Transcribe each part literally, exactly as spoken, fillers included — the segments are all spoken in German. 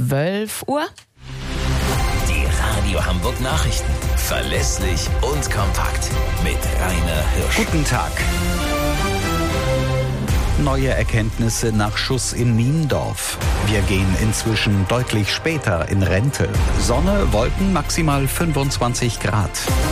zwölf Uhr. Die Radio Hamburg Nachrichten. Verlässlich und kompakt. Mit Rainer Hirsch. Guten Tag. Neue Erkenntnisse nach Schuss in Niendorf. Wir gehen inzwischen deutlich später in Rente. Sonne, Wolken, maximal fünfundzwanzig Grad.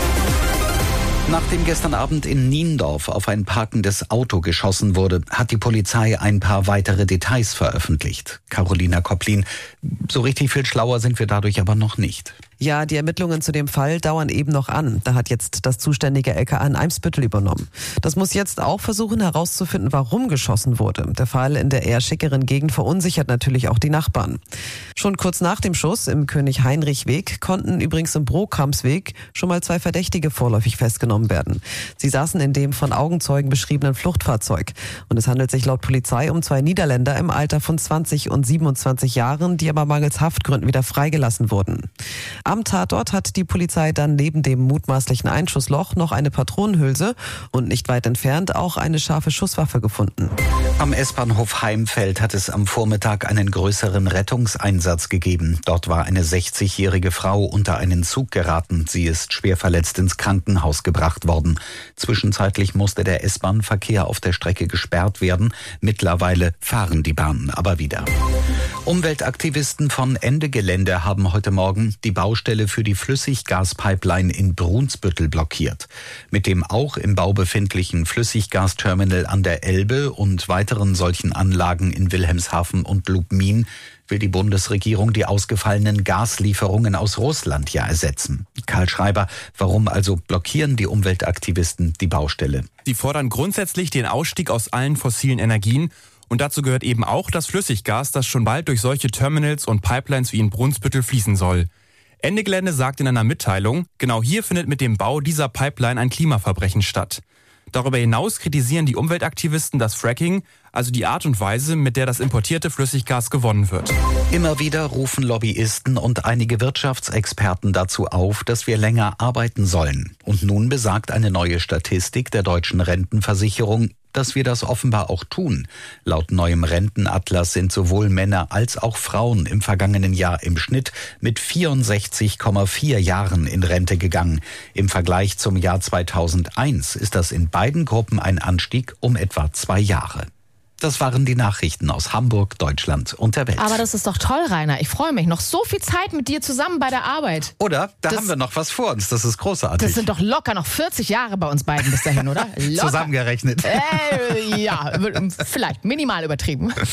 Nachdem gestern Abend in Niendorf auf ein parkendes Auto geschossen wurde, hat die Polizei ein paar weitere Details veröffentlicht. Carolina Kopplin, so richtig viel schlauer sind wir dadurch aber noch nicht. Ja, die Ermittlungen zu dem Fall dauern eben noch an. Da hat jetzt das zuständige L K A in Eimsbüttel übernommen. Das muss jetzt auch versuchen herauszufinden, warum geschossen wurde. Der Fall in der eher schickeren Gegend verunsichert natürlich auch die Nachbarn. Schon kurz nach dem Schuss im König-Heinrich-Weg konnten übrigens im Brokampsweg schon mal zwei Verdächtige vorläufig festgenommen werden. Sie saßen in dem von Augenzeugen beschriebenen Fluchtfahrzeug. Und es handelt sich laut Polizei um zwei Niederländer im Alter von zwanzig und siebenundzwanzig Jahren, die aber mangels Haftgründen wieder freigelassen wurden. Am Tatort hat die Polizei dann neben dem mutmaßlichen Einschussloch noch eine Patronenhülse und nicht weit entfernt auch eine scharfe Schusswaffe gefunden. Am S-Bahnhof Heimfeld hat es am Vormittag einen größeren Rettungseinsatz gegeben. Dort war eine sechzigjährige Frau unter einen Zug geraten. Sie ist schwer verletzt ins Krankenhaus gebracht worden. Zwischenzeitlich musste der S-Bahn-Verkehr auf der Strecke gesperrt werden. Mittlerweile fahren die Bahnen aber wieder. Umweltaktivisten von Ende Gelände haben heute Morgen die Baustelle für die Flüssiggaspipeline in Brunsbüttel blockiert. Mit dem auch im Bau befindlichen Flüssiggasterminal an der Elbe und weiteren solchen Anlagen in Wilhelmshaven und Lubmin will die Bundesregierung die ausgefallenen Gaslieferungen aus Russland ja ersetzen. Karl Schreiber, warum also blockieren die Umweltaktivisten die Baustelle? Sie fordern grundsätzlich den Ausstieg aus allen fossilen Energien. Und dazu gehört eben auch das Flüssiggas, das schon bald durch solche Terminals und Pipelines wie in Brunsbüttel fließen soll. Ende Gelände sagt in einer Mitteilung, genau hier findet mit dem Bau dieser Pipeline ein Klimaverbrechen statt. Darüber hinaus kritisieren die Umweltaktivisten das Fracking, also die Art und Weise, mit der das importierte Flüssiggas gewonnen wird. Immer wieder rufen Lobbyisten und einige Wirtschaftsexperten dazu auf, dass wir länger arbeiten sollen. Und nun besagt eine neue Statistik der deutschen Rentenversicherung, dass wir das offenbar auch tun. Laut neuem Rentenatlas sind sowohl Männer als auch Frauen im vergangenen Jahr im Schnitt mit vierundsechzig Komma vier Jahren in Rente gegangen. Im Vergleich zum Jahr zweitausendeins ist das in beiden Gruppen ein Anstieg um etwa zwei Jahre. Das waren die Nachrichten aus Hamburg, Deutschland und der Welt. Aber das ist doch toll, Rainer. Ich freue mich. Noch so viel Zeit mit dir zusammen bei der Arbeit. Oder? Da das, haben wir noch was vor uns. Das ist großartig. Das sind doch locker noch vierzig Jahre bei uns beiden bis dahin, oder? Locker. Zusammengerechnet. Äh, ja, vielleicht minimal übertrieben.